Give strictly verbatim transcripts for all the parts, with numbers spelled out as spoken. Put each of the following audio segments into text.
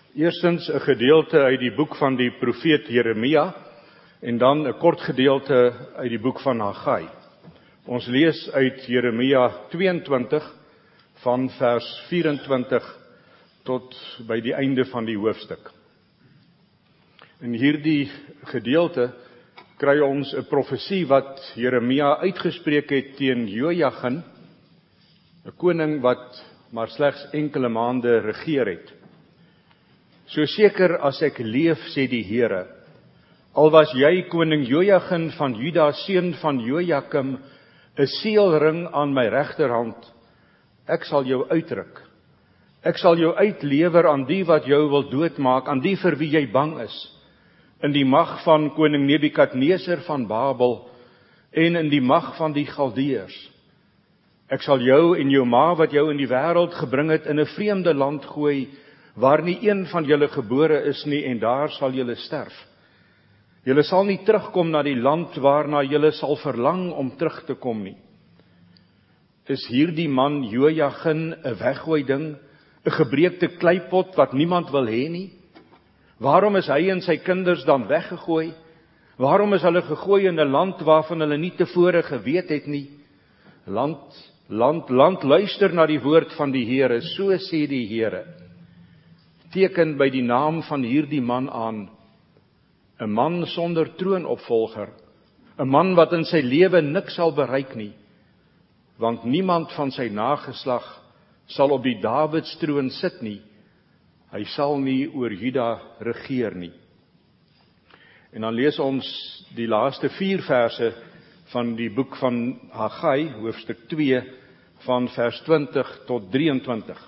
Eerstens 'n gedeelte uit die boek van die profeet Jeremia en dan 'n kort gedeelte uit die boek van Haggai. Ons lees uit Jeremia tweeëntwintig van vers vyf-en-twintig tot by die einde van die hoofstuk. In hierdie gedeelte kry ons 'n profesie wat Jeremia uitgespreek het teen Jojagin, 'n koning wat maar slegs enkele maande regeer het. So seker as ek leef, sê die Here, al was jy koning Jojagin van Juda, seun van Jojakim, 'n seelring aan my regterhand, ek sal jou uitruk. Ek sal jou uitlewer aan die wat jou wil doodmaak, aan die vir wie jy bang is, in die mag van koning Nebukadneser van Babel en in die mag van die Galdeërs. Ek sal jou en jou ma wat jou in die wêreld gebring het in 'n vreemde land gooi, waar nie een van julle gebore is nie, en daar sal julle sterf. Julle sal nie terugkom na die land waarna julle sal verlang om terug te kom nie. Is hierdie man Jojagin 'n weggooi ding, 'n gebreekte kleipot wat niemand wil hê nie? Waarom is hy en sy kinders dan weggegooi? Waarom is hulle gegooi in 'n land waarvan hulle nie tevore geweet het nie? Land, land, land, luister na die woord van die Here, so sê die Here. Teken by die naam van hierdie man aan, 'n man sonder troonopvolger, 'n man wat in sy lewe niks sal bereik nie, want niemand van sy nageslag sal op die Dawidstroon sit nie, hy sal nie oor Juda regeer nie. En dan lees ons die laaste vier verse van die boek van Haggai, hoofstuk twee, van vers twintig tot drieëntwintig.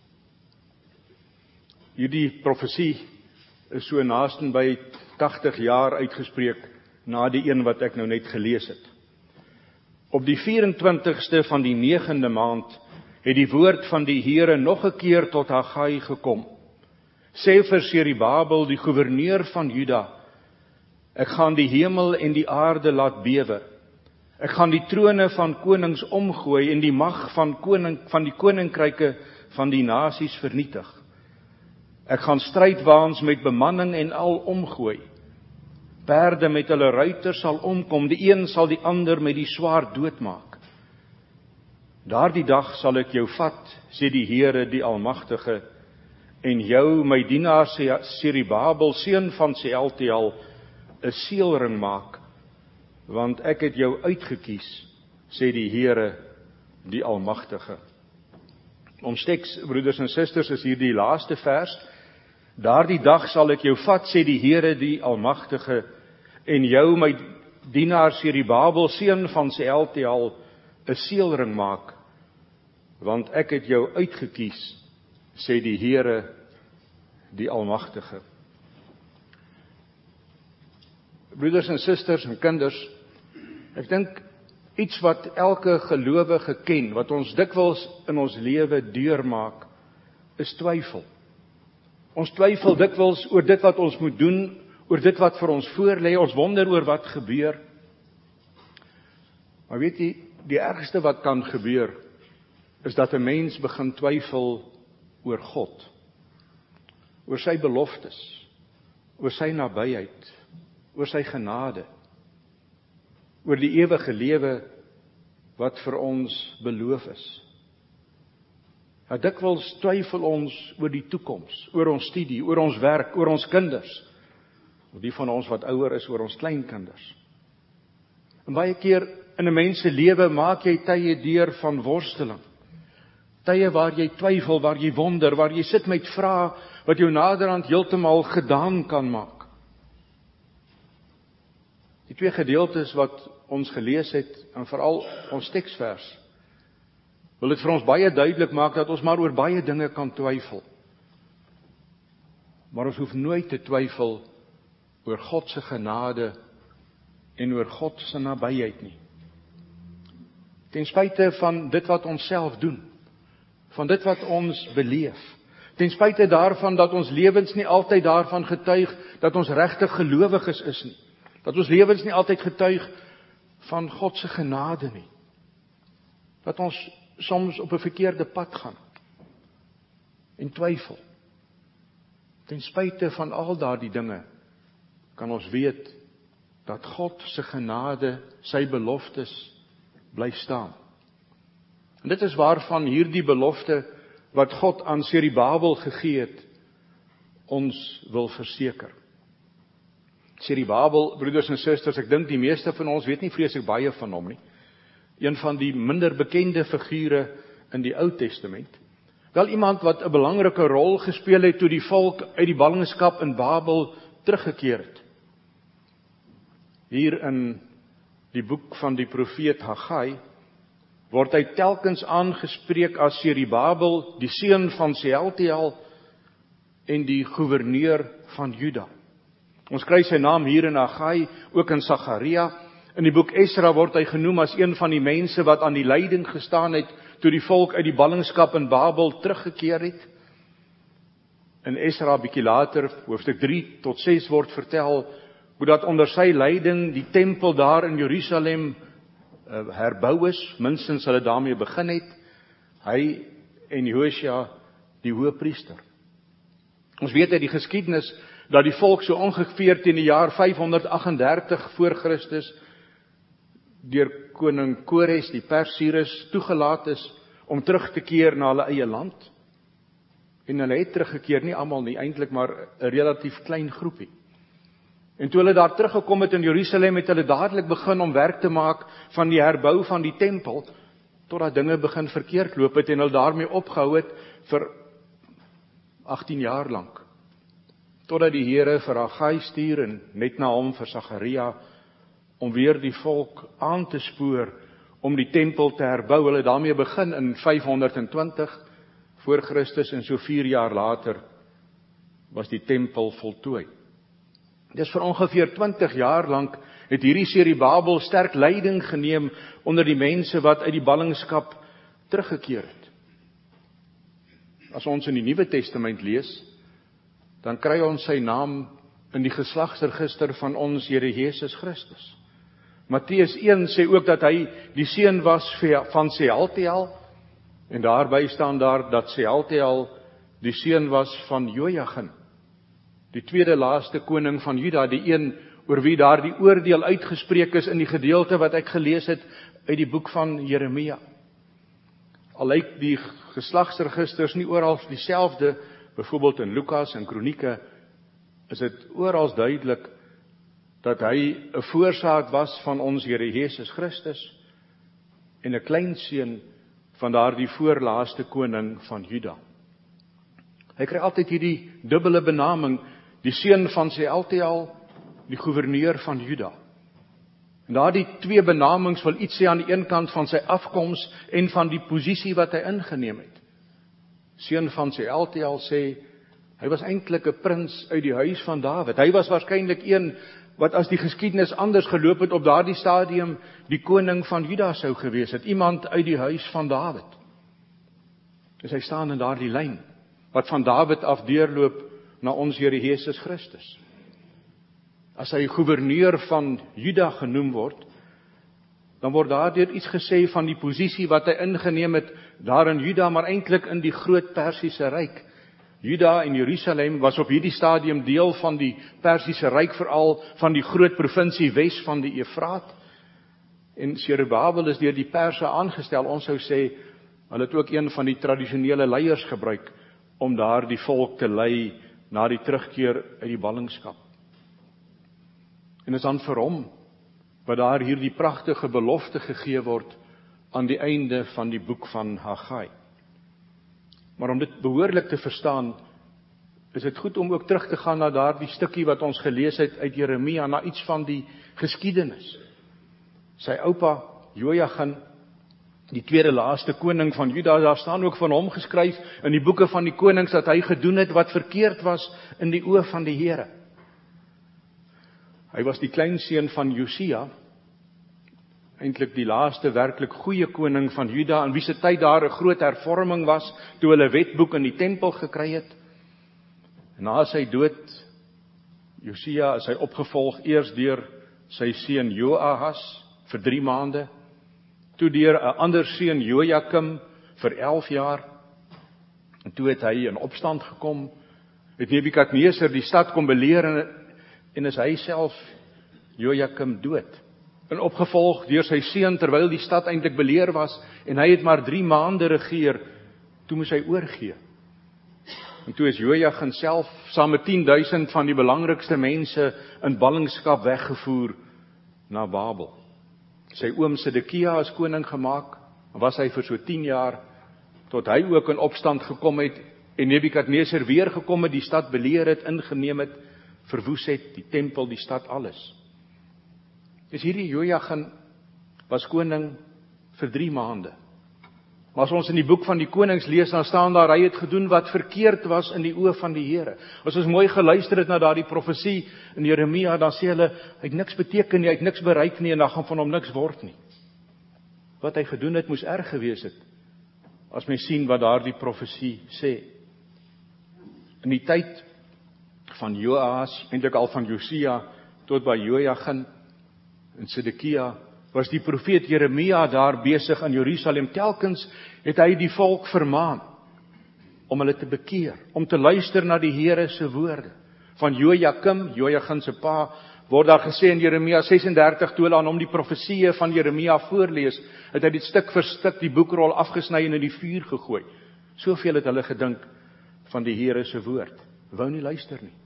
Hierdie profesie is so naasten by tagtig jaar uitgespreek na die een wat ek nou net gelees het. Op die vyf-en-twintigste van die negende maand het die woord van die Here nog 'n keer tot Haggai gekom. Sê vir Serubabel, die gouverneur van Juda, ek gaan die hemel en die aarde laat bewe. Ek gaan die trone van konings omgooi en die mag van koning van die koninkryke van die nasies vernietig. Ek gaan strydwaans met bemanning en al omgooi. Perde met hulle ruiters sal omkom, die een sal die ander met die swaard doodmaak. Daardie dag sal ek jou vat, sê die Here die Almagtige, en jou, my dienaar Serubabel, seun van Sealtiel, 'n seelring maak, want ek het jou uitgekies, sê die Here die Almagtige. Ons teks, broeders en susters, is hier die laaste vers. Daardie dag sal ek jou vat, sê die Here die Almagtige, en jou, my dienaar Serubabel, seun van Sealtiel, 'n seelring maak, want ek het jou uitgekies, sê die Here die Almagtige. Broeders en susters en kinders, ek dink iets wat elke gelowige ken, wat ons dikwels in ons lewe deurmaak, is twyfel. Ons twyfel dikwels oor dit wat ons moet doen, oor dit wat vir ons voorlê, ons wonder oor wat gebeur. Maar weet jy, die ergste wat kan gebeur, is dat 'n mens begin twyfel oor God, oor sy beloftes, oor sy nabyheid, oor sy genade, oor die ewige lewe wat vir ons beloof is. Ja, dikwels twyfel ons oor die toekoms, oor ons studie, oor ons werk, oor ons kinders, of die van ons wat ouer is, oor ons kleinkinders. En baie keer in 'n mens se lewe maak jy tye deur van worsteling. Tye waar jy twyfel, waar jy wonder, waar jy sit met vrae wat jou naderhand heeltemal gedaan kan maak. Die twee gedeeltes wat ons gelees het, en veral ons teksvers, wil dit vir ons baie duidelik maak dat ons maar oor baie dinge kan twyfel. Maar ons hoef nooit te twyfel oor God se genade en oor God se nabyheid nie. Ten spyte van dit wat ons self doen, van dit wat ons beleef, ten spyte daarvan dat ons lewens nie altyd daarvan getuig dat ons regtig gelowiges is nie, dat ons lewens nie altyd getuig van God se genade nie, dat ons soms op 'n verkeerde pad gaan en twyfel. Ten spyte van al daardie dinge, kan ons weet, dat God se genade, sy beloftes, bly staan. En dit is waarvan hierdie belofte, wat God aan Serubabel gegee het, ons wil verseker. Serubabel, broeders en susters, ek dink die meeste van ons weet nie vreeslik baie van hom nie. Een van die minder bekende figure in die Ou Testament. Wel iemand wat 'n belangrike rol gespeel het toe die volk uit die ballingskap in Babel teruggekeer het. Hier in die boek van die profeet Haggai word hy telkens aangespreek as Serubabel, die seun van Sealtiel en die gouverneur van Juda. Ons kry sy naam hier in Haggai, ook in Sagaria. In die boek Esra word hy genoem as een van die mense wat aan die leiding gestaan het toe die volk uit die ballingskap in Babel teruggekeer het. In Esra bietjie later, hoofstuk drie tot ses word vertel hoe dat onder sy leiding die tempel daar in Jerusalem uh, herbou is, minstens hulle daarmee begin het, hy en Josua die hoëpriester. Ons weet uit die geskiedenis dat die volk so ongeveer teen die jaar vyfhonderdagtendertig voor Christus deur koning Kores, die Persirus, toegelaat is om terug te keer na hulle eie land. En hulle het teruggekeer, nie almal nie, eintlik maar 'n relatief klein groepie. En toe hulle daar teruggekom het in Jerusalem, het hulle dadelik begin om werk te maak van die herbou van die tempel, totdat dinge begin verkeerd loop het en hulle daarmee opgehou het vir agttien jaar lank. Totdat die Here vir Haggai stuur en net na hom vir Sagaria, om weer die volk aan te spoor om die tempel te herbou. Hulle daarmee begin in vyfhonderdtwintig voor Christus en so vier jaar later was die tempel voltooi. Dis vir ongeveer twintig jaar lank het hierdie Serubabel sterk leiding geneem onder die mense wat uit die ballingskap teruggekeer het. As ons in die Nuwe Testament lees, dan kry ons sy naam in die geslagsregister van ons Here Jesus Christus. Matteus een sê ook dat hy die seun was van Sealtiel, en daarby staan daar dat Sealtiel die seun was van Jojagin, die tweede laaste koning van Juda, die een oor wie daar die oordeel uitgespreek is in die gedeelte wat ek gelees het uit die boek van Jeremia. Al lyk die geslagsregisters nie oral dieselfde, byvoorbeeld in Lukas en Kronieke, is dit oral duidelik dat hy 'n voorsaat was van ons Here Jesus Christus en 'n kleinseun van daardie voorlaaste koning van Juda. Hy kry altyd hierdie dubbele benaming, die seun van Sealtiel, die gouverneur van Juda. En daardie twee benamings wil iets sê aan die een kant van sy afkoms en van die posisie wat hy ingeneem het. Seun van Sealtiel sê, hy was eintlik 'n prins uit die huis van Dawid. Hy was waarskynlik een wat as die geskiedenis anders geloop het op daardie stadium die koning van Juda sou gewees het, iemand uit die huis van Dawid. Dus hy staan in daardie lyn, wat van Dawid af deurloop na ons Here Jesus Christus. As hy gouverneur van Juda genoem word, dan word daardeur iets gesê van die posisie wat hy ingeneem het daar in Juda, maar eintlik in die groot Persiese ryk. Juda en Jerusalem was op hierdie stadium deel van die Persiese ryk, veral van die groot provinsie Wes van die Efraat. En Serubabel is deur die Perse aangestel. Ons sou sê, hulle het ook een van die tradisionele leiers gebruik om daar die volk te lei na die terugkeer uit die ballingskap. En is dan vir hom wat daar hierdie pragtige belofte gegee word aan die einde van die boek van Haggai. Maar om dit behoorlik te verstaan, is dit goed om ook terug te gaan na daardie stukkie wat ons gelees het uit Jeremia, na iets van die geskiedenis. Sy oupa Jojagin, die tweede laaste koning van Juda, daar staan ook van hom geskryf in die boeke van die konings dat hy gedoen het wat verkeerd was in die oë van die Here. Hy was die kleinseun van Josia, eintlik die laaste werklik goeie koning van Juda, in wie se tyd daar 'n groot hervorming was, toe hulle wetboek in die tempel gekry het. En na sy dood, Josia, is hy opgevolg eers deur sy seun Joahas vir drie maande, toe deur 'n ander seun Jojakim vir elf jaar, en toe het hy in opstand gekom, het Nebukadneser die stad kom beleer en, en is hy self Jojakim dood. En opgevolg deur sy seun terwyl die stad eintlik beleer was en hy het maar drie maande regeer, toe moes hy oorgee. En toe is Jojagin self saam met tien duisend van die belangrikste mense in ballingskap weggevoer na Babel. Sy oom Sedekia as koning gemaak, was hy vir so tien jaar, tot hy ook in opstand gekom het, en Nebukadneser weer gekom het, die stad beleer het, ingeneem het, verwoes het, die tempel, die stad, alles. Dus hierdie Jojagin was koning vir drie maande. Maar as ons in die boek van die konings lees, dan staan daar, hy het gedoen wat verkeerd was in die oë van die Here. As ons mooi geluister het na daardie profesie in Jeremia, dan sê hulle, hy het niks beteken nie, hy het niks bereik nie, en dan gaan van hom niks word nie. Wat hy gedoen het, moes erg gewees het, as mens sien wat daardie profesie sê. In die tyd van Joas, eintlik al van Josia, tot by Jojagin en Sedekia, was die profeet Jeremia daar besig in Jerusalem. Telkens het hy die volk vermaan om hulle te bekeer, om te luister na die Here se woorde. Van Jojakim, Jojagin se pa, word daar gesê in Jeremia ses en dertig, toe hulle aan hom die profesieë van Jeremia voorlees, het hy dit stuk vir stuk die boekrol afgesny en in die vuur gegooi. Soveel het hulle gedink van die Here se woord. Wou nie luister nie.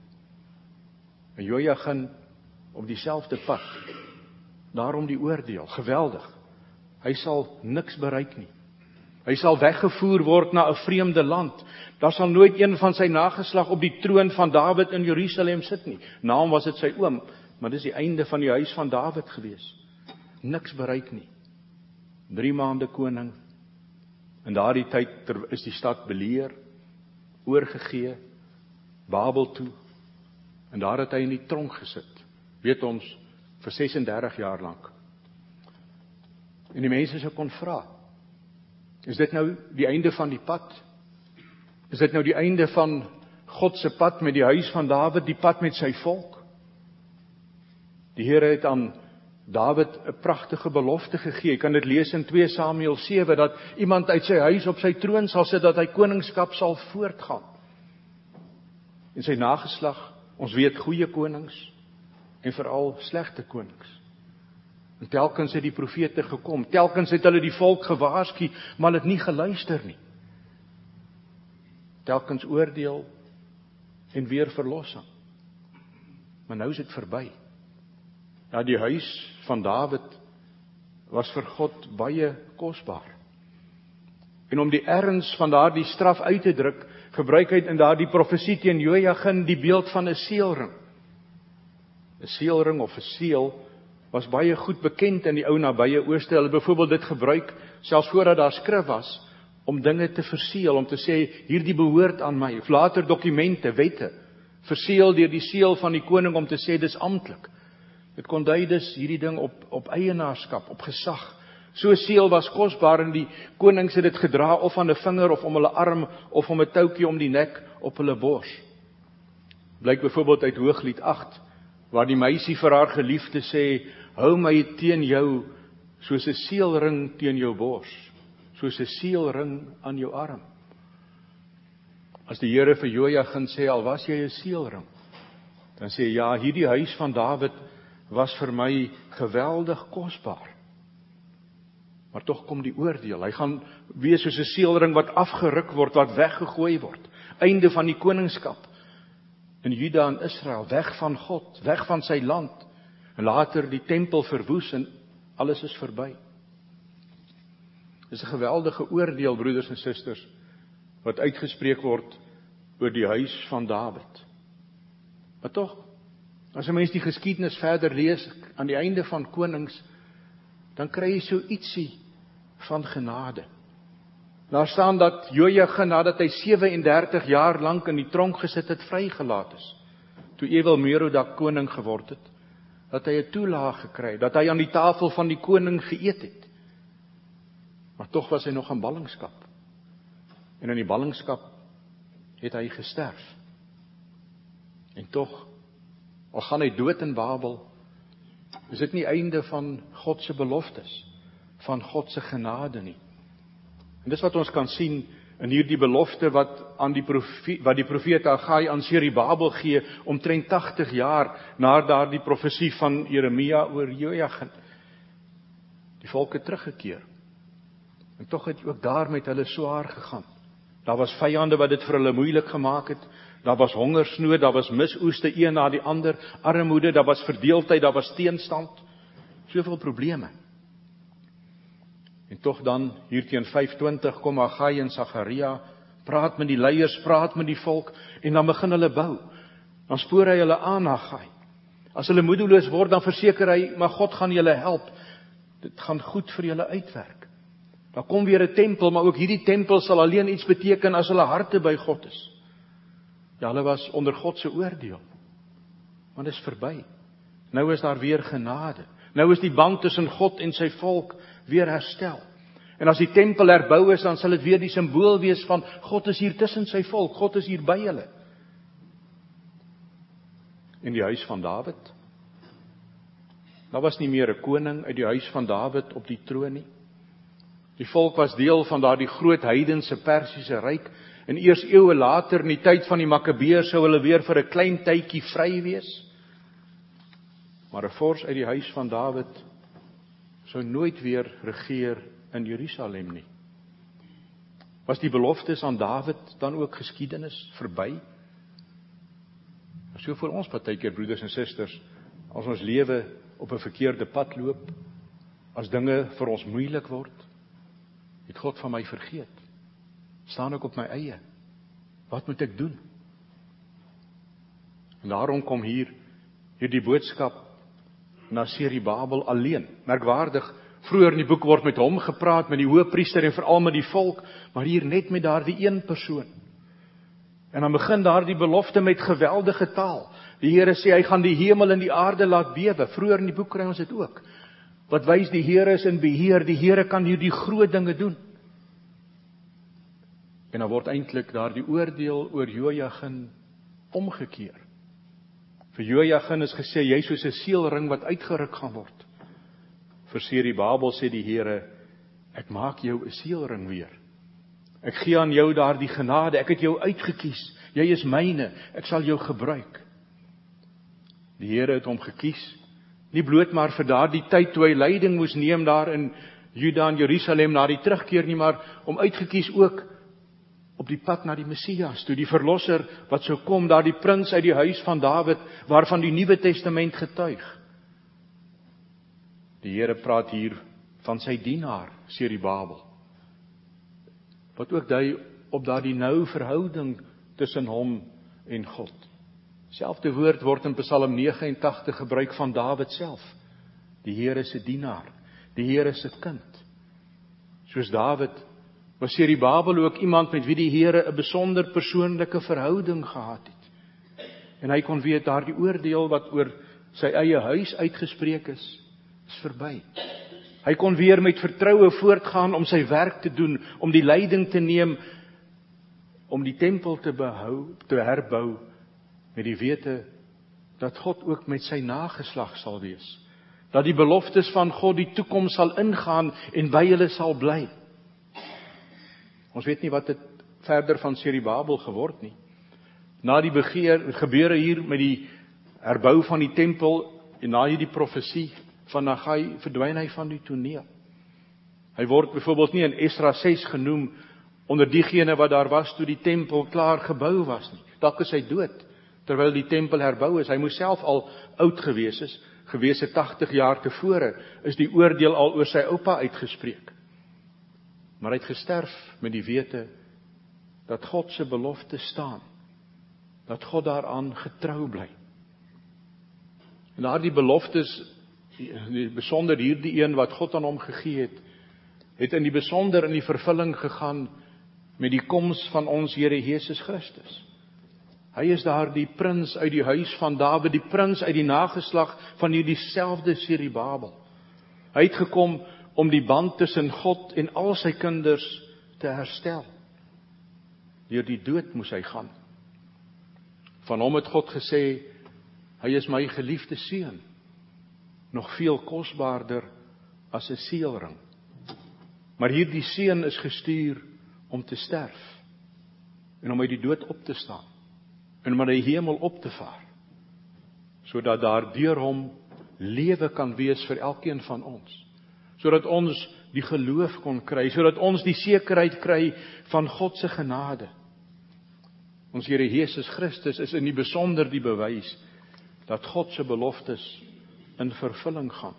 En Jojagin op dieselfde pad. Daarom die oordeel, geweldig. Hy sal niks bereik nie. Hy sal weggevoer word na 'n vreemde land. Daar sal nooit een van sy nageslag op die troon van Dawid in Jerusalem sit nie. Naam was dit sy oom, maar dis die einde van die huis van Dawid gewees. Niks bereik nie. Drie maande koning. In daardie tyd is die stad beleer, oorgegee, Babel toe. En daar het hy in die tronk gesit. Weet ons, vir ses en dertig jaar lank. En die mense sou kon vra, is dit nou die einde van die pad? Is dit nou die einde van God se pad met die huis van Dawid, die pad met sy volk? Die Here het aan Dawid 'n pragtige belofte gegee. Jy kan dit lees in twee Samuel sewe, dat iemand uit sy huis op sy troon sal sit, dat hy koningskap sal voortgaan. En sy nageslag, ons weet, goeie konings, en veral slegte konings. En telkens het die profete gekom, telkens het hulle die volk gewaarsku, maar hulle het nie geluister nie. Telkens oordeel en weer verlossing. Maar nou is dit verby. Ja, die huis van Dawid was vir God baie kosbaar. En om die erns van daardie straf uit te druk, gebruik hy in daardie profesie teen Jojagin die beeld van 'n seelring. 'n Seelring of 'n seël was baie goed bekend in die ou nabye Ooste. Hulle byvoorbeeld dit gebruik, selfs voordat daar skrif was, om dinge te verseël, om te sê, hierdie behoort aan my, of later dokumente, wette, verseël deur die seël van die koning om te sê, dis amptelik. Dit kon dui dus hierdie ding op, op eienaarskap, op gesag. So 'n seël was kosbaar en die konings het dit gedra of aan 'n vinger of om hulle arm of om 'n toukie om die nek op hulle bors. Blyk byvoorbeeld uit Hooglied agt, waar die meisie vir haar geliefde sê, hou my teen jou soos 'n seelring teen jou bors, soos 'n seelring aan jou arm. As die Here vir Jojagin sê, al was jy 'n seelring, dan sê hy, ja, hierdie huis van Dawid was vir my geweldig kosbaar. Maar tog kom die oordeel. Hy gaan wees soos 'n seelring wat afgeruk word, wat weggegooi word. Einde van die koningskap in Juda en Israel, weg van God, weg van sy land. En later die tempel verwoes en alles is verby. Dis 'n geweldige oordeel, broeders en susters, wat uitgespreek word oor die huis van Dawid. Maar tog, as 'n mens die geskiedenis verder lees, aan die einde van konings, dan kry jy so ietsie van genade. Daar staan dat Jojagin, nadat hy sewe en dertig jaar lank in die tronk gesit het, vrygelaat is. Toe Ewil-Merodak koning geword het, dat hy 'n toelaag gekry, dat hy aan die tafel van die koning geëet het. Maar tog was hy nog in ballingskap. En in die ballingskap het hy gesterf. En tog, al gaan hy dood in Babel, is dit nie einde van God se beloftes, van God se genade nie. En dis wat ons kan sien En hier die belofte wat aan die profeet, wat die profeet Hagai aan Serubabel gee, omtrent tagtig jaar na daardie profesie van Jeremia oor Jojagin. Die volk het teruggekeer. En tog het ook daar met hulle swaar gegaan. Daar was vyande wat dit vir hulle moeilik gemaak het. Daar was hongersnood, daar was misoeste een na die ander, armoede, daar was verdeeldheid, daar was teenstand. Soveel probleme. En tog dan, hier teen vyf twintig, kom Hagai en Sagaria, praat met die leiers, praat met die volk, en dan begin hulle bou. Dan spoor hy hulle aan, Hagai. As hulle moedeloos word, dan verseker hy, maar God gaan julle help. Dit gaan goed vir julle uitwerk. Daar kom weer 'n tempel, maar ook hierdie tempel sal alleen iets beteken as hulle harte by God is. Ja, hulle was onder God se oordeel. Maar dit is verby. Nou is daar weer genade. Nou is die band tussen God en sy volk weer herstel. En as die tempel herbou is, dan sal dit weer die simbool wees van God is hier tussen sy volk, God is hier by hulle. In die huis van Dawid. Daar was nie meer 'n koning uit die huis van Dawid op die troon nie. Die volk was deel van daardie groot heidense Persiese ryk, en eers eeue later, in die tyd van die Makabeërs, sou hulle weer vir 'n klein tydjie vry wees. Maar 'n vors uit die huis van Dawid sou nooit weer regeer in Jerusalem nie. Was die beloftes aan Dawid dan ook geskiedenis verby? So vir ons partykeer, broeders en susters, as ons lewe op 'n verkeerde pad loop, as dinge vir ons moeilik word, het God van my vergeet. Staan ek op my eie? Wat moet ek doen? En daarom kom hier hierdie boodskap na Serubabel alleen. Merkwaardig, vroeër in die boek word met hom gepraat, met die hoëpriester en veral met die volk, maar hier net met daardie een persoon. En dan begin daardie belofte met geweldige taal. Die Here sê hy gaan die hemel en die aarde laat bewe. Vroeër in die boek kry ons dit ook. Wat wys die Here is in beheer, die Here kan hierdie groot dinge doen. En dan word eintlik daardie oordeel oor Jojagin omgekeer. Vir Jojagin is gesê, jy is soos 'n seelring wat uitgeruk gaan word. Vir Serubabel sê die Here, ek maak jou 'n seelring weer. Ek gee aan jou daardie genade, ek het jou uitgekies, jy is myne, ek sal jou gebruik. Die Here het hom gekies, nie bloot maar vir daardie tyd toe hy leiding moes neem daar in Juda en Jerusalem na die terugkeer nie, maar om uitgekies ook op die pad na die Messias, toe die verlosser wat sou kom, daar die prins uit die huis van Dawid, waarvan die Nuwe Testament getuig. Die Here praat hier van sy dienaar, Serubabel, wat ook dui op daardie nou verhouding tussen hom en God. Selfde woord word in Psalm nege en tagtig gebruik van Dawid self, die Here se dienaar, die Here se kind. Soos Dawid was Serubabel ook iemand met wie die Here 'n besonder persoonlike verhouding gehad het. En hy kon weet daardie oordeel wat oor sy eie huis uitgespreek is, is verby. Hy kon weer met vertroue voortgaan om sy werk te doen, om die leiding te neem, om die tempel te behou, te herbou, met die wete dat God ook met sy nageslag sal wees. Dat die beloftes van God die toekoms sal ingaan en by hulle sal bly. Ons weet nie wat het verder van Serubabel geword nie. Na die begeer, gebeure hier met die herbou van die tempel en na hierdie profesie van Hagai verdwyn hy van die toneel. Hy word byvoorbeeld nie in Esra ses genoem onder diegene wat daar was toe die tempel klaar gebou was nie. Dalk is hy dood terwyl die tempel herbou is. Hy moes self al oud gewees is, gewees het tagtig jaar tevore is die oordeel al oor sy oupa uitgespreek. Maar hy het gesterf met die wete dat God se belofte staan, dat God daaraan getrou bly. En daardie beloftes, die besonder hierdie een wat God aan hom gegee het, het in die besonder in die vervulling gegaan met die koms van ons Here Jesus Christus. Hy is daar die prins uit die huis van Dawid, die prins uit die nageslag van hierdie selfde Serubabel. Hy het gekom om die band tussen God en al sy kinders te herstel. Deur die dood moes hy gaan. Van hom het God gesê, hy is my geliefde seun, nog veel kosbaarder as 'n seelring. Maar hierdie seun is gestuur om te sterf, en om uit die dood op te staan, en om na die hemel op te vaar, sodat daar deur hom lewe kan wees vir elkeen van ons, sodat ons die geloof kon kry, sodat ons die sekerheid kry van God se genade. Ons Here Jesus Christus is in die besonder die bewys dat God se beloftes in vervulling gaan.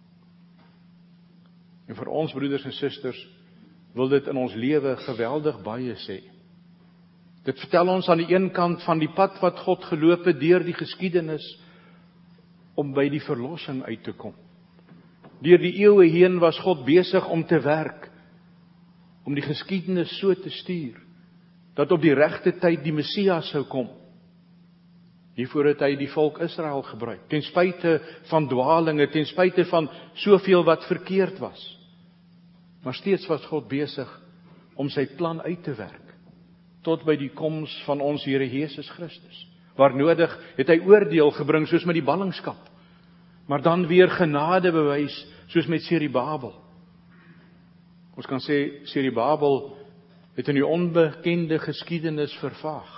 En vir ons broeders en susters wil dit in ons lewe geweldig baie sê. Dit vertel ons aan die een kant van die pad wat God geloop het deur die geskiedenis om by die verlossing uit te kom. Deur die eeue heen was God besig om te werk, om die geskiedenis so te stuur, dat op die regte tyd die Messias sou kom. Hiervoor het hy die volk Israel gebruik, ten spyte van dwalinge, ten spyte van soveel wat verkeerd was. Maar steeds was God besig om sy plan uit te werk, tot by die koms van ons Here Jesus Christus. Waar nodig het hy oordeel gebring, soos met die ballingskap, maar dan weer genade bewys, soos met Serubabel. Ons kan sê, Serubabel het in die onbekende geskiedenis vervaag,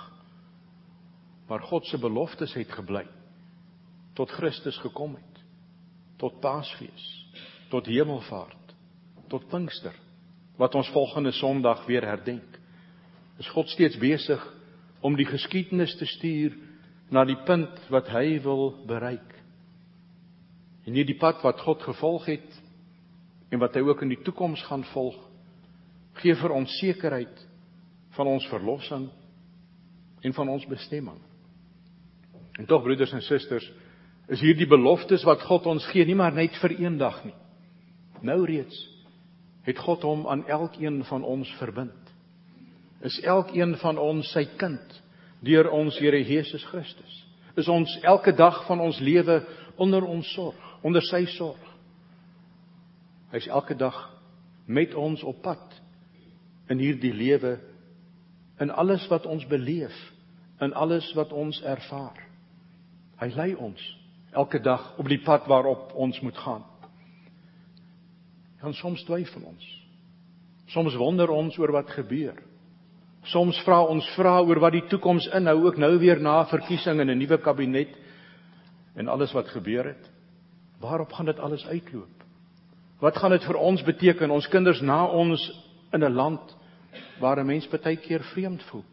maar God se beloftes het gebly, tot Christus gekom het, tot Paasfees, tot Hemelvaart, tot Pinkster, wat ons volgende Sondag weer herdenk. Is God steeds besig om die geskiedenis te stuur na die punt wat hy wil bereik. En nie die pad wat God gevolg het en wat hy ook in die toekoms gaan volg, gee vir ons sekerheid van ons verlossing en van ons bestemming. En tog, broeders en susters, is hier die beloftes wat God ons gee, nie maar net vir een dag nie. Nou reeds het God hom aan elkeen van ons verbind. Is elkeen van ons sy kind deur ons Here Jesus Christus. Is ons elke dag van ons lewe onder ons sorg, onder sy sorg. Hy is elke dag met ons op pad in hierdie lewe, in alles wat ons beleef, in alles wat ons ervaar. Hy lei ons elke dag op die pad waarop ons moet gaan. En soms twyfel ons. Soms wonder ons oor wat gebeur. Soms vra ons vra oor wat die toekoms inhou, ook nou weer na verkiesing en 'n nuwe kabinet en alles wat gebeur het. Waarop gaan dit alles uitloop? Wat gaan dit vir ons beteken, ons kinders na ons in 'n land waar 'n mens baie keer vreemd voel?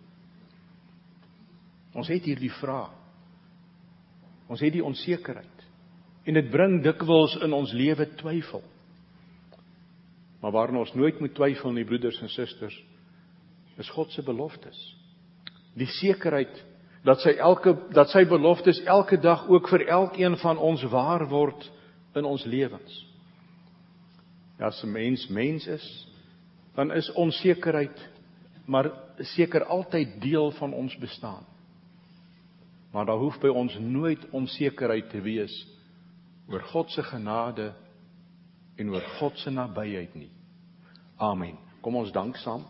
Ons het hierdie vraag. Ons het die onsekerheid. En dit bring dikwels in ons lewe twyfel. Maar waarin ons nooit moet twyfel nie, broeders en susters, is God se beloftes. Die sekerheid dat sy elke dat sy beloftes elke dag ook vir elkeen van ons waar word in ons lewens. Ja, as 'n mens mens is, dan is onsekerheid maar seker altyd deel van ons bestaan. Maar daar hoef by ons nooit onsekerheid te wees oor God se genade en oor God se nabyheid nie. Amen. Kom ons dank saam.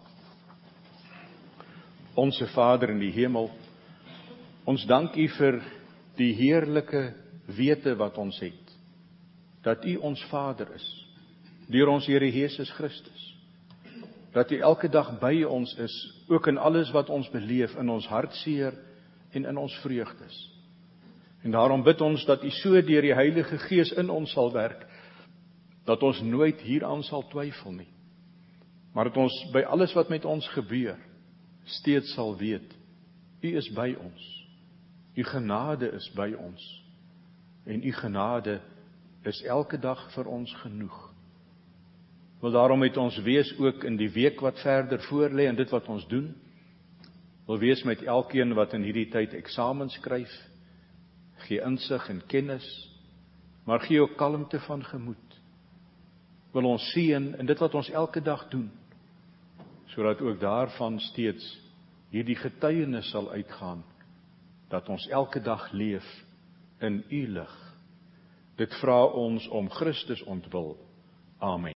Onse Vader in die hemel, ons dank U vir die heerlike wete wat ons het, dat U ons Vader is, deur ons Here Jesus Christus, dat U elke dag by ons is, ook in alles wat ons beleef, in ons hartseer en in ons vreugdes. En daarom bid ons dat U so deur die Heilige Gees in ons sal werk, dat ons nooit hieraan sal twyfel nie, maar dat ons by alles wat met ons gebeur, steeds sal weet, U is by ons, U genade is by ons, en U genade is elke dag vir ons genoeg. Wil daarom met ons wees ook in die week wat verder voorlê en dit wat ons doen, wil wees met elkeen wat in hierdie tyd eksamen skryf, gee insig en kennis, maar gee ook kalmte van gemoed. Wil ons seën in dit wat ons elke dag doen, sodat ook daarvan steeds hierdie getuienis sal uitgaan, dat ons elke dag leef in U lig. Dit vra ons om Christus ontwil. Amen.